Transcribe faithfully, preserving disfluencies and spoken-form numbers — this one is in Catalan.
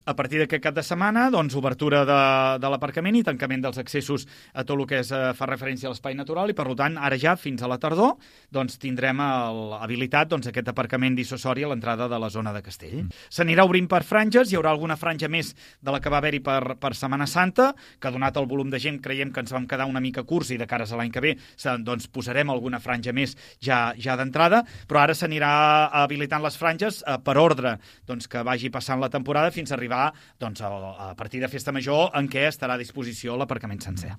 A partir d'aquest cap de setmana, doncs, obertura de, de l'aparcament i tancament dels accessos a tot el que és, eh, fa referència a l'espai natural i, per tant, ara ja, fins a la tardor, doncs, tindrem el, habilitat doncs, aquest aparcament dissuasori a l'entrada de la zona de Castell. Mm. S'anirà obrint per franges, hi haurà alguna franja més de la que va haver-hi per, per Setmana Santa, que donat el volum de gent creiem que ens vam quedar una mica curts i de cares a l'any que ve doncs, posarem alguna franja més ja, ja d'entrada, però ara s'anirà habilitant les franges eh, per ordre doncs, que vagi passant la temporada fins a arribar doncs, a, a partir de Festa Major en què estarà a disposició l'aparcament sencer.